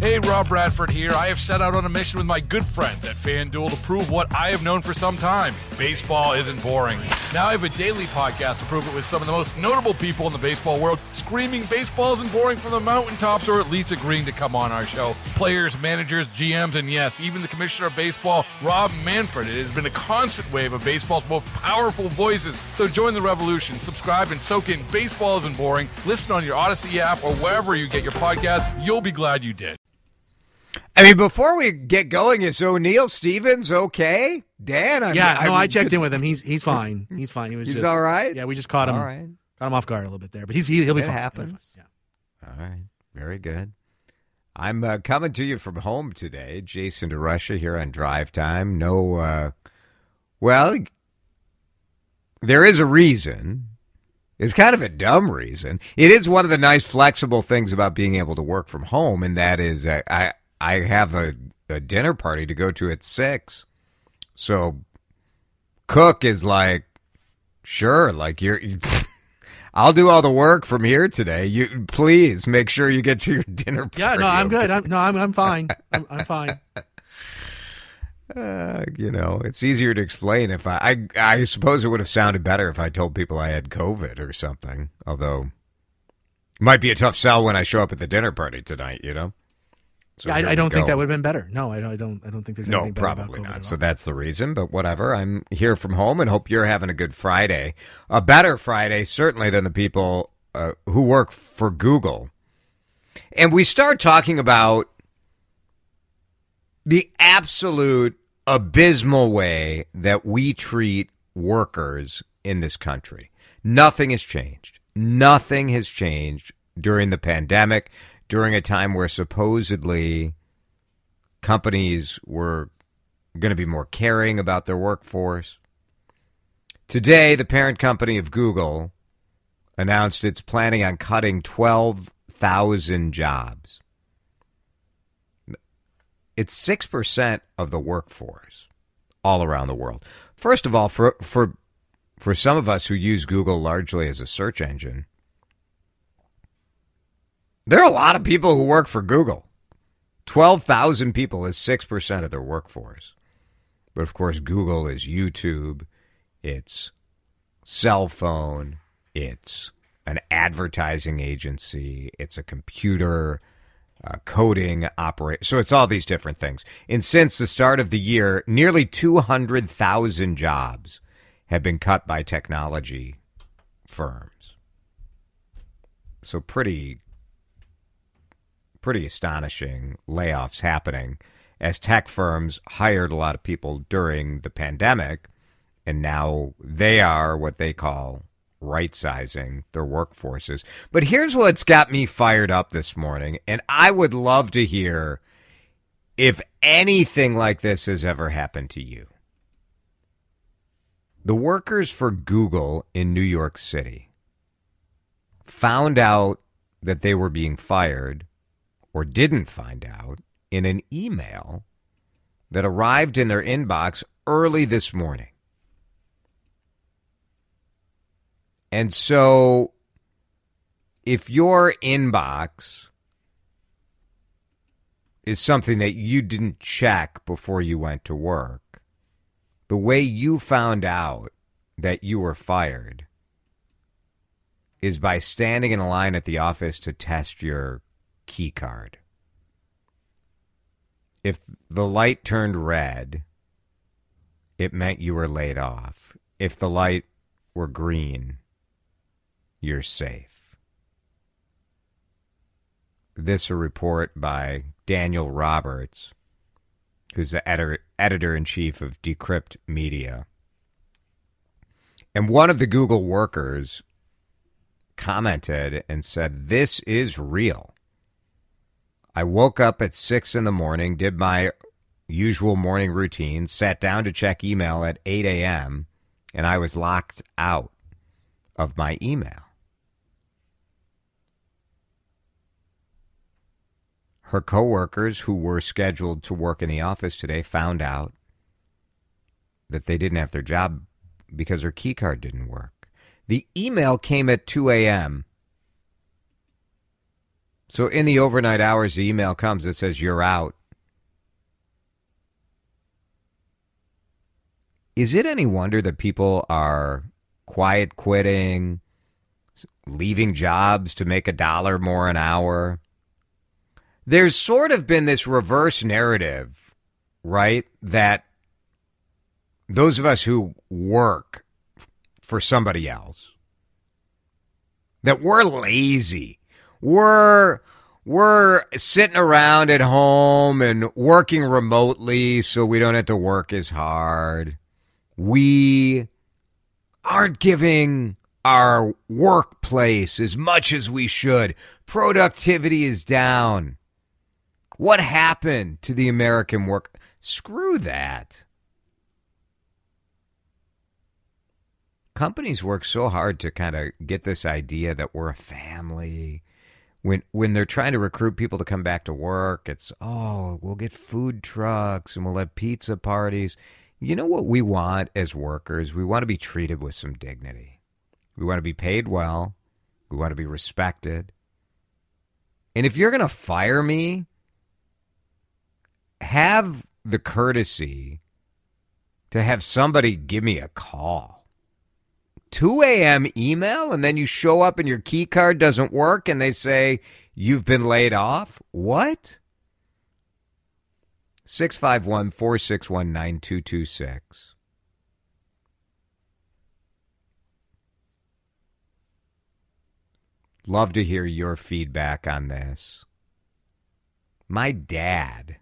Hey, Rob Bradford here. I have set out on a mission with my good friends at FanDuel to prove what I have known for some time. Baseball isn't boring. Now I have a daily podcast to prove it with some of the most notable people in the baseball world, screaming baseball isn't boring from the mountaintops, or at least agreeing to come on our show. Players, managers, GMs, and yes, even the commissioner of baseball, Rob Manfred. It has been a constant wave of baseball's most powerful voices. So join the revolution. Subscribe and soak in Baseball Isn't Boring. Listen on your Odyssey app or wherever you get your podcasts. You'll be glad you did. I mean, before we get going, is O'Neal Stevens okay? Dan? I checked in with him. He's fine. He's fine. He's all right? Yeah, we just caught him. All right. Got him off guard a little bit there, but he'll be fine. It happens. Yeah. All right. Very good. I'm coming to you from home today. Jason DeRusha here on Drive Time. There is a reason. It's kind of a dumb reason. It is one of the nice flexible things about being able to work from home, and that is I have a dinner party to go to at 6. So Cook is like, sure, like I'll do all the work from here today. You please make sure you get to your dinner party. Yeah, no, I'm good. I'm fine. I'm fine. It's easier to explain if I suppose it would have sounded better if I told people I had COVID or something. Although it might be a tough sell when I show up at the dinner party tonight, So yeah, I don't think that would have been better. No, I don't think there's anything better probably about COVID not. So that's the reason, but whatever. I'm here from home and hope you're having a good Friday. A better Friday, certainly, than the people who work for Google. And we start talking about the absolute abysmal way that we treat workers in this country. Nothing has changed. Nothing has changed during the pandemic, during a time where supposedly companies were going to be more caring about their workforce. Today, the parent company of Google announced it's planning on cutting 12,000 jobs. It's 6% of the workforce all around the world. First of all, for some of us who use Google largely as a search engine, there are a lot of people who work for Google. 12,000 people is 6% of their workforce. But, of course, Google is YouTube, it's cell phone, it's an advertising agency, it's a computer coding operator. So it's all these different things. And since the start of the year, nearly 200,000 jobs have been cut by technology firms. So pretty astonishing layoffs happening as tech firms hired a lot of people during the pandemic, and now they are what they call right-sizing their workforces. But here's what's got me fired up this morning, and I would love to hear if anything like this has ever happened to you. The workers for Google in New York City found out that they were being fired, or didn't find out, in an email that arrived in their inbox early this morning. And so if your inbox is something that you didn't check before you went to work, the way you found out that you were fired is by standing in a line at the office to test your key card. If the light turned red, it meant you were laid off. If the light were green, you're safe. This a report by Daniel Roberts, who's the editor-in-chief of Decrypt Media. And one of the Google workers commented and said, "This is real. I woke up at 6 in the morning, did my usual morning routine, sat down to check email at 8 a.m., and I was locked out of my email." Her coworkers who were scheduled to work in the office today found out that they didn't have their job because her key card didn't work. The email came at 2 a.m., So in the overnight hours, the email comes that says you're out. Is it any wonder that people are quiet quitting, leaving jobs to make $1 more an hour? There's sort of been this reverse narrative, right? That those of us who work for somebody else, that we're lazy. We're sitting around at home and working remotely so we don't have to work as hard. We aren't giving our workplace as much as we should. Productivity is down. What happened to the American work? Screw that. Companies work so hard to kind of get this idea that we're a family. When they're trying to recruit people to come back to work, it's, we'll get food trucks and we'll have pizza parties. You know what we want as workers? We want to be treated with some dignity. We want to be paid well. We want to be respected. And if you're going to fire me, have the courtesy to have somebody give me a call. 2 a.m. email, and then you show up and your key card doesn't work and they say you've been laid off? What? 651-461-9226. Love to hear your feedback on this. My dad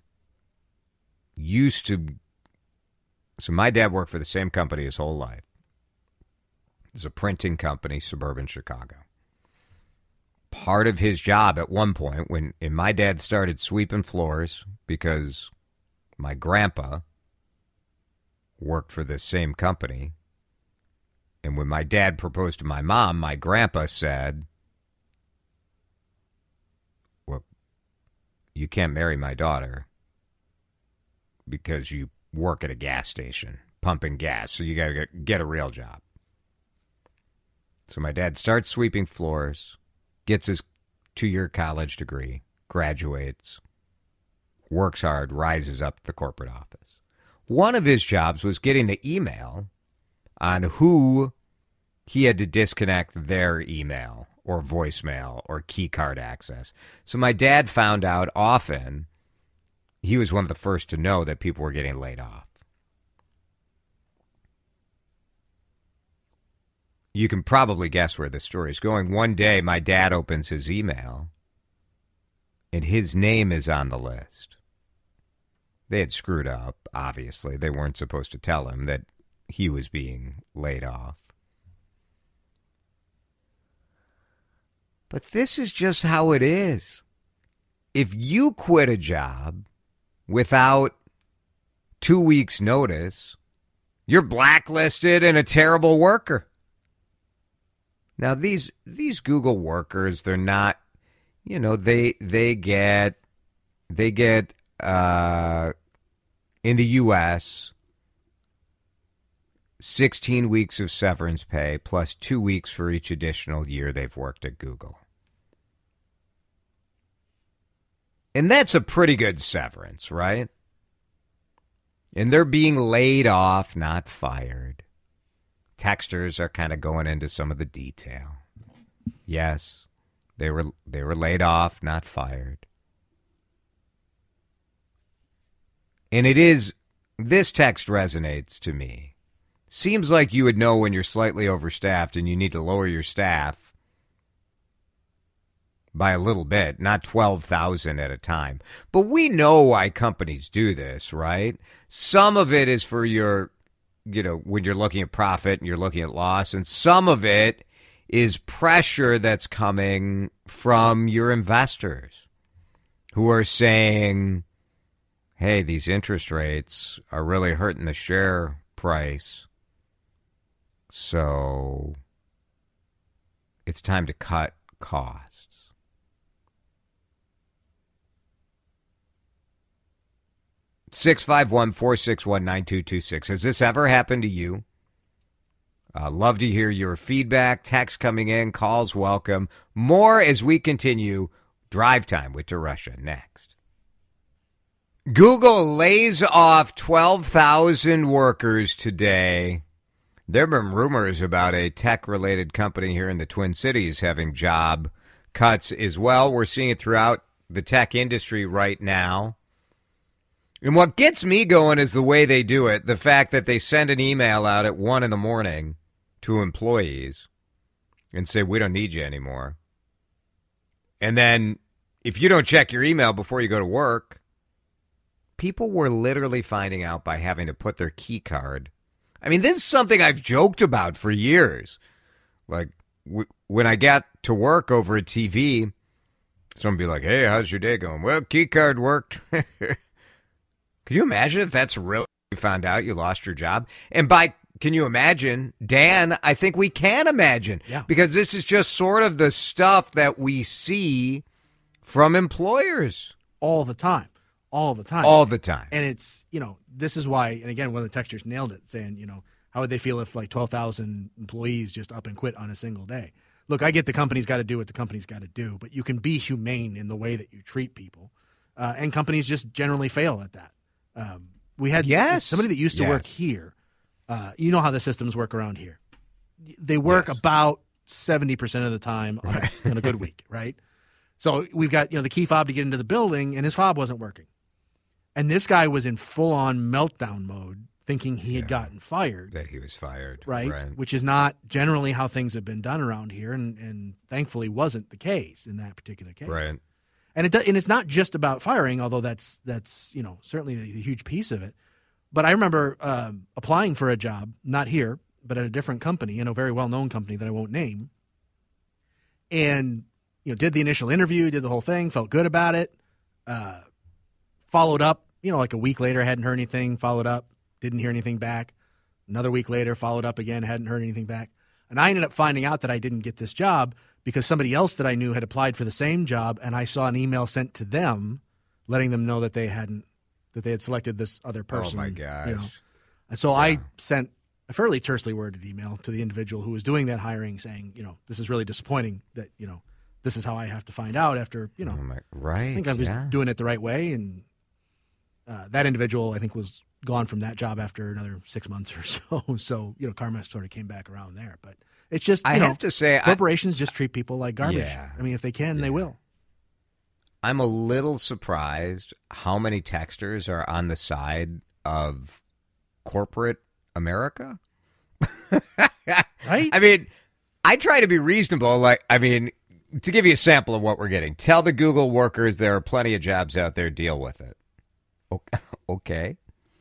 my dad worked for the same company his whole life. It's a printing company, suburban Chicago. Part of his job at one point, when my dad started sweeping floors because my grandpa worked for this same company, and when my dad proposed to my mom, my grandpa said, well, you can't marry my daughter because you work at a gas station pumping gas, so you got to get a real job. So my dad starts sweeping floors, gets his 2-year college degree, graduates, works hard, rises up to the corporate office. One of his jobs was getting the email on who he had to disconnect their email or voicemail or key card access. So my dad found out often. He was one of the first to know that people were getting laid off. You can probably guess where this story is going. One day, my dad opens his email, and his name is on the list. They had screwed up, obviously. They weren't supposed to tell him that he was being laid off. But this is just how it is. If you quit a job without 2 weeks' notice, you're blacklisted and a terrible worker. Now, these Google workers, they're not, they get in the U.S., 16 weeks of severance pay plus 2 weeks for each additional year they've worked at Google. And that's a pretty good severance, right? And they're being laid off, not fired. Texters are kind of going into some of the detail. Yes, they were laid off, not fired. And this text resonates to me. Seems like you would know when you're slightly overstaffed and you need to lower your staff by a little bit, not 12,000 at a time. But we know why companies do this, right? Some of it is for your, when you're looking at profit and you're looking at loss, and some of it is pressure that's coming from your investors who are saying, hey, these interest rates are really hurting the share price. So it's time to cut costs. (651-461-9226). Has this ever happened to you? Love to hear your feedback. Text coming in. Calls welcome. More as we continue. Drive Time with Teresha next. Google lays off 12,000 workers today. There have been rumors about a tech-related company here in the Twin Cities having job cuts as well. We're seeing it throughout the tech industry right now. And what gets me going is the way they do it, the fact that they send an email out at 1 in the morning to employees and say, we don't need you anymore. And then if you don't check your email before you go to work, people were literally finding out by having to put their key card. I mean, this is something I've joked about for years. Like, when I got to work over at TV, someone would be like, hey, how's your day going? Well, key card worked. Could you imagine if that's really you found out you lost your job? And can you imagine, Dan, I think we can imagine. Yeah. Because this is just sort of the stuff that we see from employers. All the time. All the time. All the time. And it's, this is why, and again, one of the texters nailed it, saying, how would they feel if like 12,000 employees just up and quit on a single day? Look, I get the company's got to do what the company's got to do, but you can be humane in the way that you treat people. And companies just generally fail at that. We had somebody that used to work here. You know how the systems work around here. They work about 70% of the time on a good week, right? So we've got the key fob to get into the building, and his fob wasn't working. And this guy was in full-on meltdown mode, thinking he had gotten fired. That he was fired. Right? Which is not generally how things have been done around here, and thankfully wasn't the case in that particular case. Right. And it's not just about firing, although that's certainly the huge piece of it. But I remember applying for a job, not here, but at a different company, a very well-known company that I won't name, and did the initial interview, did the whole thing, felt good about it, followed up, like a week later, hadn't heard anything, followed up, didn't hear anything back. Another week later, followed up again, hadn't heard anything back. And I ended up finding out that I didn't get this job because somebody else that I knew had applied for the same job, and I saw an email sent to them letting them know that they had selected this other person. Oh, my gosh. And so I sent a fairly tersely worded email to the individual who was doing that hiring saying, this is really disappointing that, this is how I have to find out after, right. I think I was doing it the right way. And that individual, I think, was gone from that job after another 6 months or so. So, karma sort of came back around there. But it's just, I have to say, corporations just treat people like garbage. Yeah. I mean, if they can, they will. I'm a little surprised how many texters are on the side of corporate America. Right? I mean, I try to be reasonable. To give you a sample of what we're getting, tell the Google workers there are plenty of jobs out there, deal with it. Okay.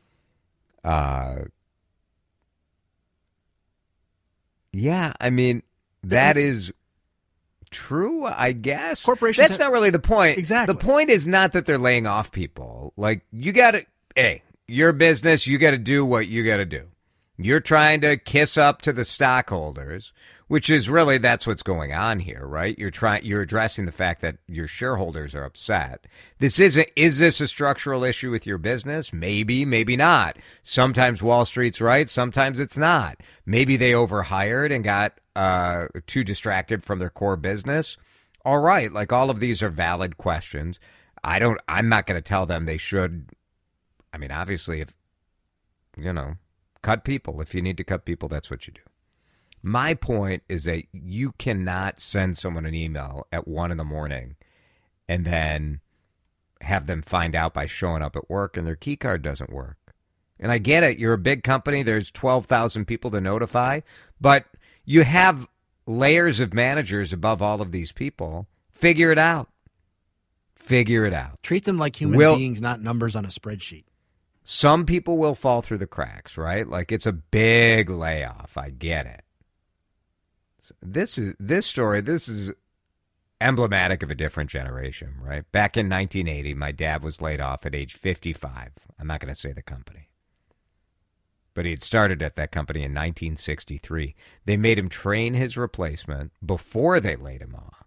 Yeah, I mean, that is true, I guess. Corporations That's not really the point. Exactly. The point is not that they're laying off people. Like, you got to, hey, your business, you got to do what you got to do. You're trying to kiss up to the stockholders, which is really, that's what's going on here, right? You're addressing the fact that your shareholders are upset. Is this a structural issue with your business? Maybe, maybe not. Sometimes Wall Street's right, sometimes it's not. Maybe they overhired and got too distracted from their core business. All right, all of these are valid questions. I'm not going to tell them they should. I mean, obviously, if cut people. If you need to cut people, that's what you do. My point is that you cannot send someone an email at 1 in the morning and then have them find out by showing up at work and their key card doesn't work. And I get it. You're a big company. There's 12,000 people to notify, but you have layers of managers above all of these people. Figure it out. Figure it out. Treat them like human beings, not numbers on a spreadsheet. Some people will fall through the cracks, right? It's a big layoff. I get it. This is emblematic of a different generation, right? Back in 1980, my dad was laid off at age 55. I'm not going to say the company. But he had started at that company in 1963. They made him train his replacement before they laid him off.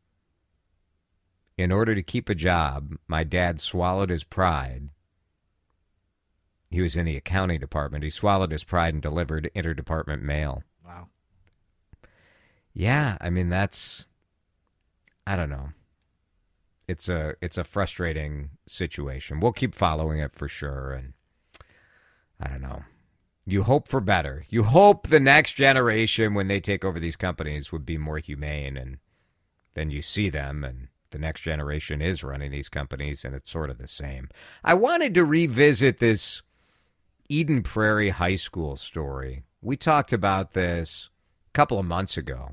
In order to keep a job, my dad swallowed his pride. He was in the accounting department. He swallowed his pride and delivered interdepartment mail. Wow. Yeah, I mean, I don't know. it's a frustrating situation. We'll keep following it for sure, and I don't know. You hope for better. You hope the next generation, when they take over these companies, would be more humane, and then you see them, and the next generation is running these companies, and it's sort of the same. I wanted to revisit this Eden Prairie High School story. We talked about this a couple of months ago.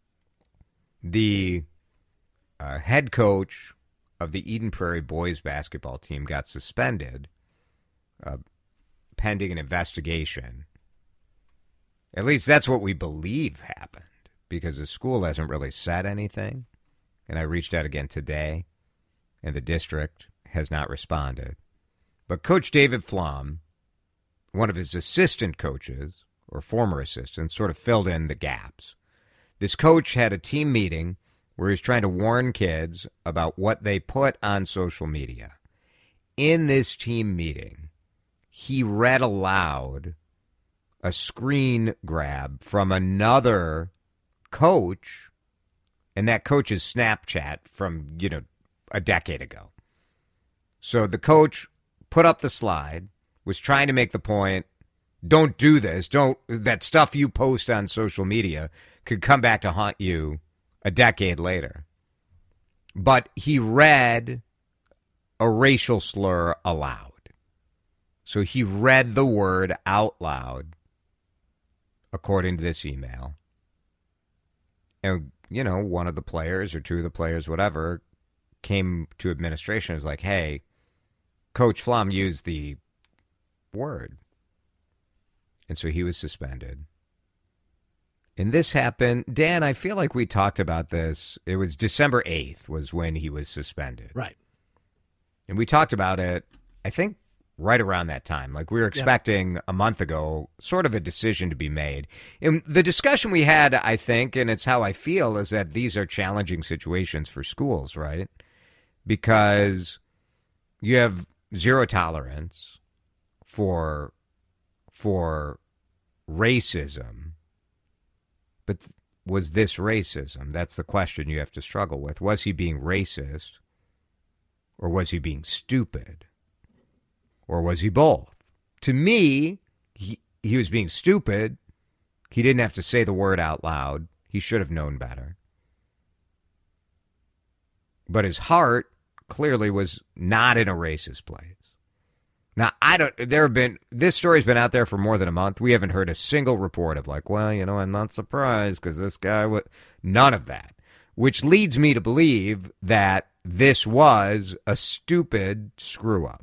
The head coach of the Eden Prairie boys basketball team got suspended pending an investigation. At least that's what we believe happened, because the school hasn't really said anything. And I reached out again today, and the district has not responded. But Coach David Flom, one of his assistant coaches, or former assistants, sort of filled in the gaps. This coach had a team meeting where he's trying to warn kids about what they put on social media. In this team meeting, he read aloud a screen grab from another coach, and that coach's Snapchat from, a decade ago. So the coach put up the slide, was trying to make the point, don't do this. That stuff you post on social media could come back to haunt you a decade later. But he read a racial slur aloud. So he read the word out loud, according to this email. And, one of the players or two of the players, whatever, came to administration and was like, hey, Coach Flom used the word. And so he was suspended. And this happened, Dan, I feel like we talked about this. It was December 8th was when he was suspended. Right. And we talked about it, I think, right around that time. Like we were expecting a month ago sort of a decision to be made. And the discussion we had, I think, and it's how I feel, is that these are challenging situations for schools, right? Because you have zero tolerance for racism. But was this racism? That's the question you have to struggle with. Was he being racist? Or was he being stupid? Or was he both? To me, he was being stupid. He didn't have to say the word out loud. He should have known better. But his heart clearly was not in a racist place. Now, this story's been out there for more than a month. We haven't heard a single report of like, well, I'm not surprised because this guy would. None of that. Which leads me to believe that this was a stupid screw-up.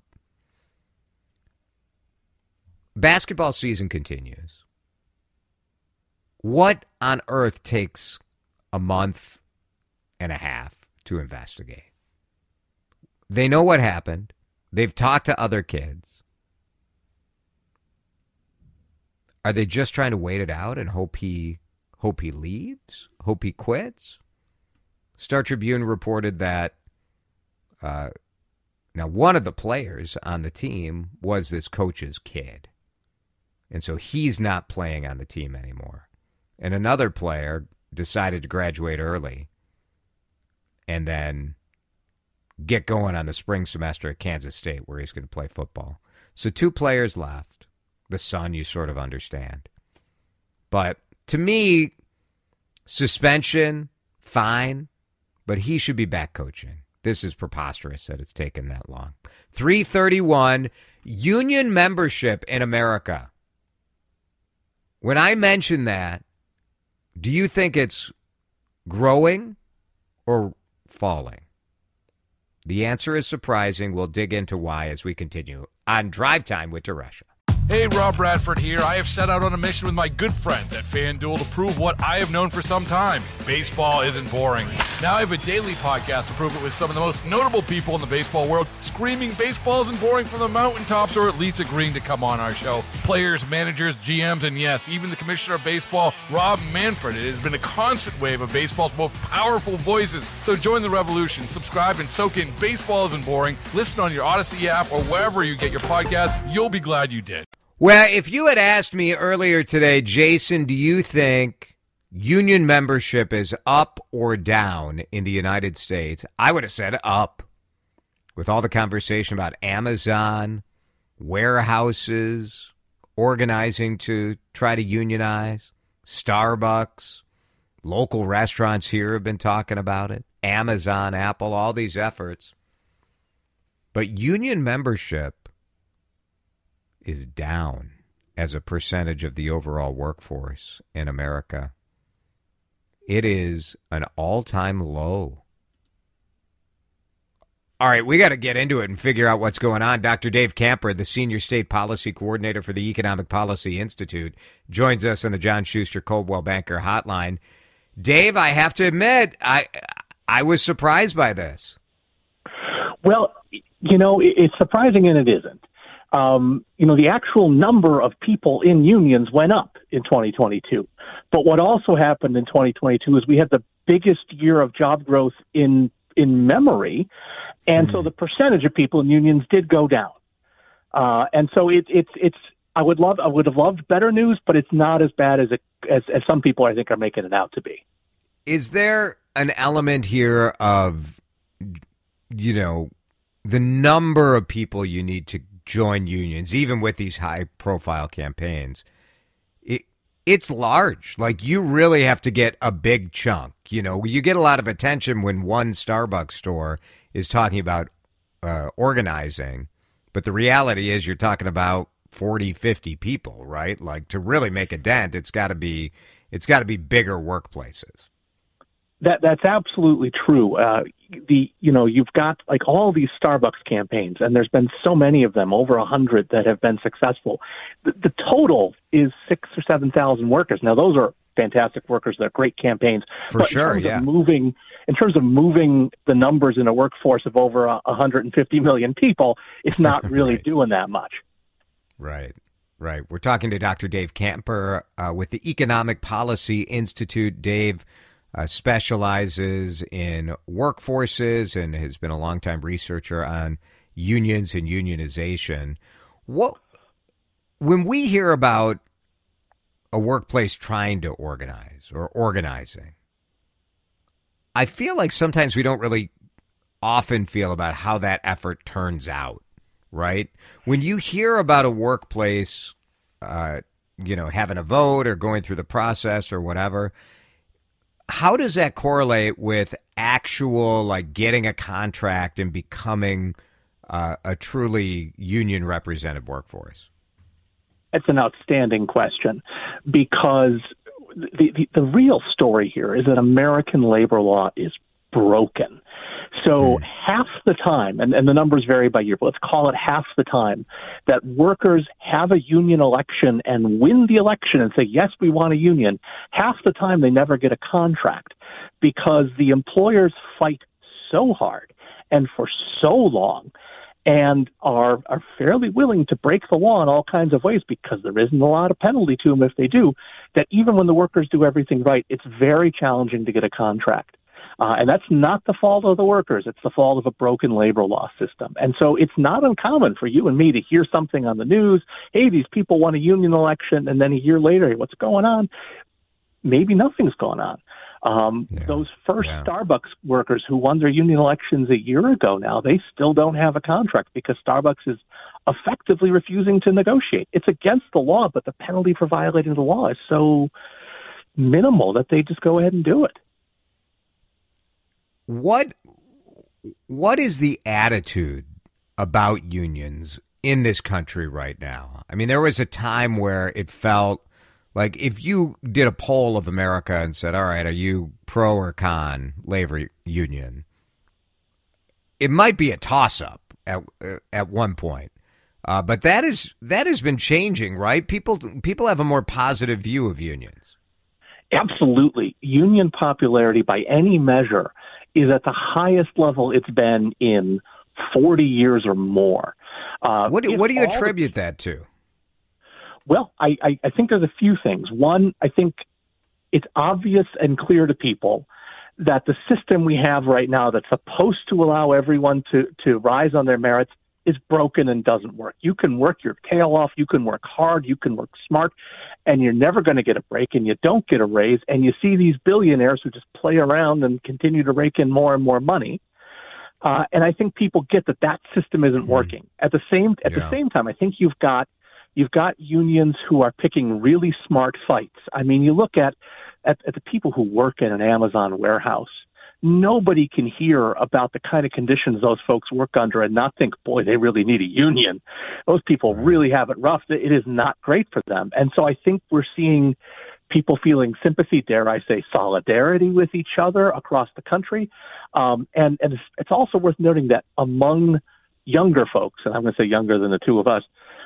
Basketball season continues. What on earth takes a month and a half to investigate? They know what happened. They've talked to other kids. Are they just trying to wait it out and hope he leaves? Hope he quits? Star Tribune reported that now one of the players on the team was this coach's kid. And so he's not playing on the team anymore. And another player decided to graduate early and then get going on the spring semester at Kansas State where he's going to play football. So two players left. The son, you sort of understand. But to me, suspension, fine, but he should be back coaching. This is preposterous that it's taken that long. 331, union membership in America. When I mention that, do you think it's growing or falling? The answer is surprising. We'll dig into why as we continue on Drive Time with Teresha. Hey, Rob Bradford here. I have set out on a mission with my good friends at FanDuel to prove what I have known for some time. Baseball isn't boring. Now I have a daily podcast to prove it with some of the most notable people in the baseball world, screaming baseball isn't boring from the mountaintops, or at least agreeing to come on our show. Players, managers, GMs, and yes, even the commissioner of baseball, Rob Manfred. It has been a constant wave of baseball's most powerful voices. So join the revolution. Subscribe and soak in Baseball Isn't Boring. Listen on your Odyssey app or wherever you get your podcasts. You'll be glad you did. Well, if you had asked me earlier today, Jason, do you think union membership is up or down in the United States, I would have said up. With all the conversation about Amazon, warehouses, organizing to try to unionize, Starbucks, local restaurants here have been talking about it, Amazon, Apple, all these efforts. But union membership is down as a percentage of the overall workforce in America. It is an all-time low. All right, we got to get into it and figure out what's going on. Dr. Dave Camper, the Senior State Policy Coordinator for the Economic Policy Institute, joins us on the John Schuster Coldwell Banker Hotline. Dave, I have to admit, I was surprised by this. Well, it's surprising and it isn't. The actual number of people in unions went up in 2022. But what also happened in 2022 is we had the biggest year of job growth in memory. And so the percentage of people in unions did go down. And so I would have loved better news, but it's not as bad as some people I think are making it out to be. Is there an element here of, the number of people you need to join unions, even with these high-profile campaigns? It's large. Like, you really have to get a big chunk. You get a lot of attention when one Starbucks store is talking about organizing, but the reality is you're talking about 40, 50 people, right? Like, to really make a dent, it's got to be bigger workplaces. That's absolutely true. You've got like all these Starbucks campaigns, and there's been so many of them, over 100 that have been successful. The total is 6,000 or 7,000 workers. Now, those are fantastic workers. They're great campaigns. For sure, yeah. In terms of moving the numbers in a workforce of over 150 million people, it's not really right. doing that much. Right. We're talking to Dr. Dave Camper with the Economic Policy Institute. Dave specializes in workforces and has been a longtime researcher on unions and unionization. When we hear about a workplace trying to organize or organizing, I feel like sometimes we don't really often feel about how that effort turns out, right? When you hear about a workplace, having a vote or going through the process or whatever, how does that correlate with actual, like, getting a contract and becoming a truly union represented workforce? It's an outstanding question, because the real story here is that American labor law is broken. So half the time, and the numbers vary by year, but let's call it half the time, that workers have a union election and win the election and say, yes, we want a union, half the time they never get a contract, because the employers fight so hard and for so long and are fairly willing to break the law in all kinds of ways, because there isn't a lot of penalty to them if they do, that even when the workers do everything right, it's very challenging to get a contract. And that's not the fault of the workers. It's the fault of a broken labor law system. And so it's not uncommon for you and me to hear something on the news, hey, these people won a union election, and then a year later, hey, what's going on? Maybe nothing's going on. Those first Starbucks workers who won their union elections a year ago now, they still don't have a contract because Starbucks is effectively refusing to negotiate. It's against the law, but the penalty for violating the law is so minimal that they just go ahead and do it. What is the attitude about unions in this country right now? I mean, there was a time where it felt like if you did a poll of America and said, all right, are you pro or con labor union? It might be a toss-up at one point. But that has been changing, right? People have a more positive view of unions. Absolutely. Union popularity by any measure is at the highest level it's been in 40 years or more. What do you attribute that to? Well, I think there's a few things. One, I think it's obvious and clear to people that the system we have right now that's supposed to allow everyone to rise on their merits is broken and doesn't work. You can work your tail off, you can work hard, you can work smart, and you're never going to get a break, and you don't get a raise, and you see these billionaires who just play around and continue to rake in more and more money. And I think people get that system isn't working. At the same time, I think you've got unions who are picking really smart fights. I mean, you look at the people who work in an Amazon warehouse. Nobody can hear about the kind of conditions those folks work under and not think, boy, they really need a union. Those people really have it rough. It is not great for them. And so I think we're seeing people feeling sympathy, dare I say, solidarity with each other across the country. And it's also worth noting that among younger folks, and I'm going to say younger than the two of us,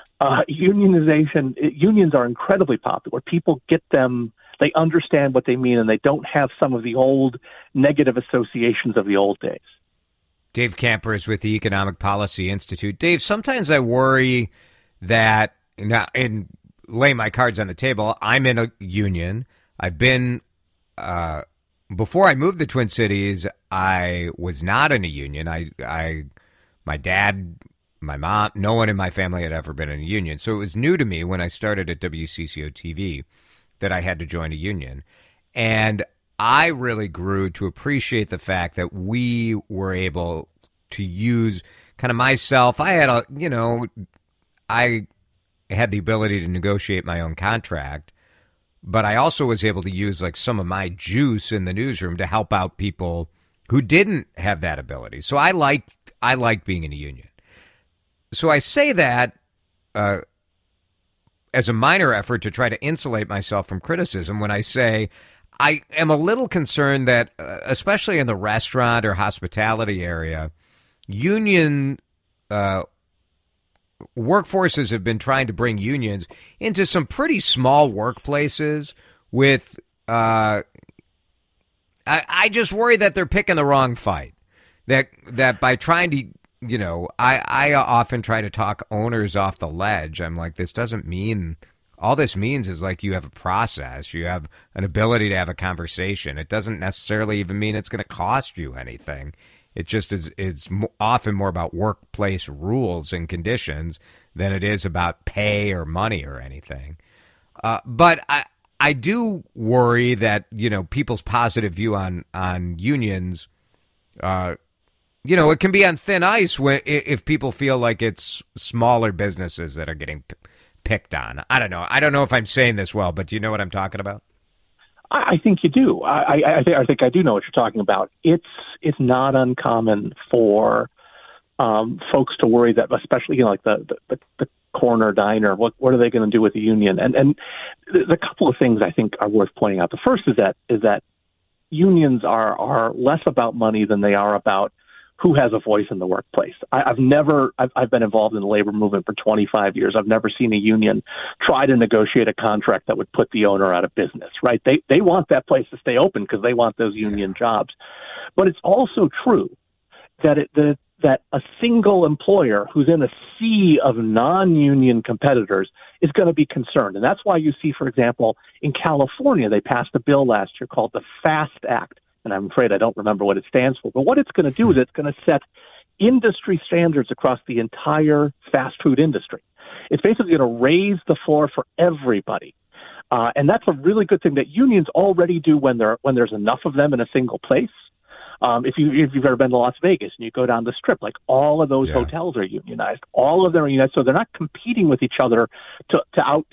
unions are incredibly popular. People get them. They understand what they mean, and they don't have some of the old negative associations of the old days. Dave Camper is with the Economic Policy Institute. Dave, sometimes I worry that, now, and lay my cards on the table, I'm in a union. I've been, before I moved to Twin Cities, I was not in a union. My dad, my mom, no one in my family had ever been in a union. So it was new to me when I started at WCCO TV that I had to join a union. And I really grew to appreciate the fact that we were able to use kind of myself. I had I had the ability to negotiate my own contract, but I also was able to use like some of my juice in the newsroom to help out people who didn't have that ability. So I liked being in a union. So I say that as a minor effort to try to insulate myself from criticism when I say I am a little concerned that, especially in the restaurant or hospitality area, union workforces have been trying to bring unions into some pretty small workplaces with I just worry that they're picking the wrong fight. That by trying to, I often try to talk owners off the ledge. I'm like, this doesn't mean, all this means is like you have a process. You have an ability to have a conversation. It doesn't necessarily even mean it's going to cost you anything. It just is often more about workplace rules and conditions than it is about pay or money or anything. But I do worry that, people's positive view on unions, it can be on thin ice if people feel like it's smaller businesses that are getting picked on. I don't know. I don't know if I'm saying this well, but do you know what I'm talking about? I think you do. I think I do know what you're talking about. It's not uncommon for folks to worry that, especially like the corner diner, what are they going to do with the union? And the couple of things I think are worth pointing out. The first is that unions are less about money than they are about who has a voice in the workplace. I've been involved in the labor movement for 25 years. I've never seen a union try to negotiate a contract that would put the owner out of business, right? They want that place to stay open because they want those union jobs. But it's also true that that a single employer who's in a sea of non-union competitors is going to be concerned. And that's why you see, for example, in California, they passed a bill last year called the FAST Act. And I'm afraid I don't remember what it stands for. But what it's going to do is it's going to set industry standards across the entire fast food industry. It's basically going to raise the floor for everybody. And that's a really good thing that unions already do when there's enough of them in a single place. If you've ever been to Las Vegas and you go down the Strip, like all of those hotels are unionized. All of them are unionized, so they're not competing with each other to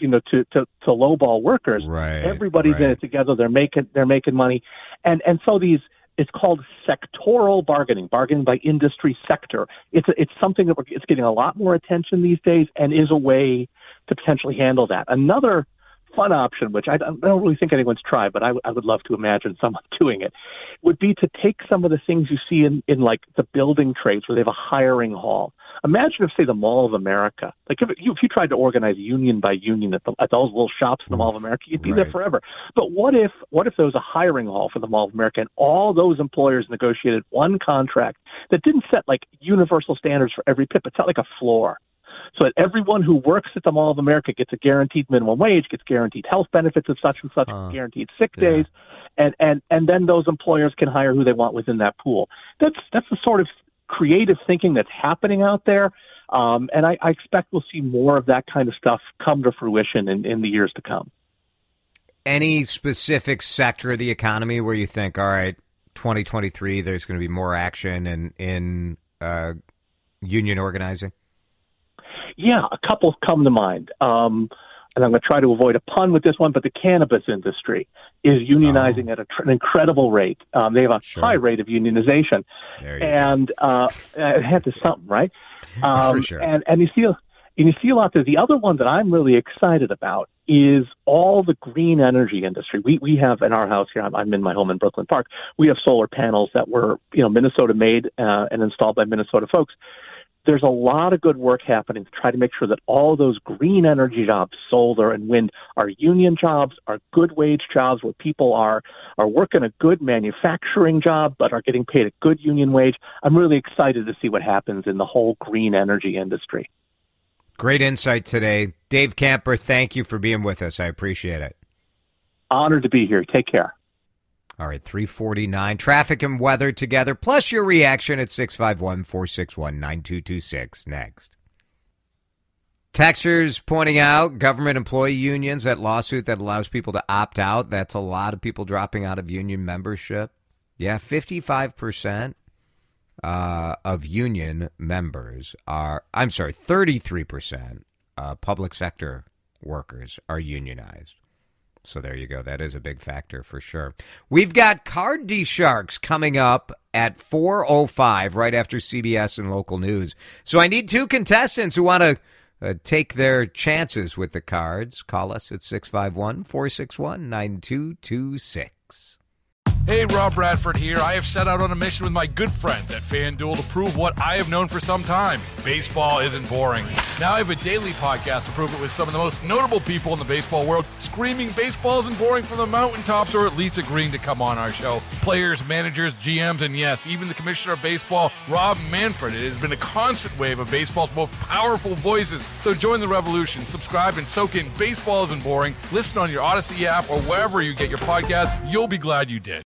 lowball workers. Right. Everybody's in it together. They're making money, and so it's called sectoral bargaining by industry sector. It's something that it's getting a lot more attention these days, and is a way to potentially handle that. Another fun option, which I don't really think anyone's tried, but I would love to imagine someone doing it, would be to take some of the things you see in like the building trades where they have a hiring hall. Imagine if, say, the Mall of America, like if you tried to organize union by union at those little shops in the Mall of America, you'd be there forever. But what if there was a hiring hall for the Mall of America and all those employers negotiated one contract that didn't set like universal standards for every PIP, but set like a floor? So that everyone who works at the Mall of America gets a guaranteed minimum wage, gets guaranteed health benefits of such and such, guaranteed sick days, and then those employers can hire who they want within that pool. That's the sort of creative thinking that's happening out there. And I expect we'll see more of that kind of stuff come to fruition in the years to come. Any specific sector of the economy where you think, all right, 2023, there's going to be more action in union organizing? Yeah, a couple come to mind. And I'm going to try to avoid a pun with this one, but the cannabis industry is unionizing at an incredible rate. They have a high rate of unionization. And it had to something, right? For sure. And you see a lot there. The other one that I'm really excited about is all the green energy industry. We have in our house here, I'm in my home in Brooklyn Park, we have solar panels that were Minnesota made and installed by Minnesota folks. There's a lot of good work happening to try to make sure that all those green energy jobs, solar and wind, are union jobs, are good wage jobs where people are working a good manufacturing job but are getting paid a good union wage. I'm really excited to see what happens in the whole green energy industry. Great insight today. Dave Camper, thank you for being with us. I appreciate it. Honored to be here. Take care. All right, 3:49. Traffic and weather together, plus your reaction at 651-461-9226. Next. Texters pointing out government employee unions, that lawsuit that allows people to opt out. That's a lot of people dropping out of union membership. Yeah, 55% of union members are, 33% public sector workers are unionized. So there you go. That is a big factor for sure. We've got Card D Sharks coming up at 4:05 right after CBS and local news. So I need two contestants who want to take their chances with the cards. Call us at 651-461-9226. Hey, Rob Bradford here. I have set out on a mission with my good friends at FanDuel to prove what I have known for some time. Baseball isn't boring. Now I have a daily podcast to prove it with some of the most notable people in the baseball world, screaming baseball isn't boring from the mountaintops, or at least agreeing to come on our show. Players, managers, GMs, and yes, even the commissioner of baseball, Rob Manfred. It has been a constant wave of baseball's most powerful voices. So join the revolution. Subscribe and soak in Baseball Isn't Boring. Listen on your Odyssey app or wherever you get your podcasts. You'll be glad you did.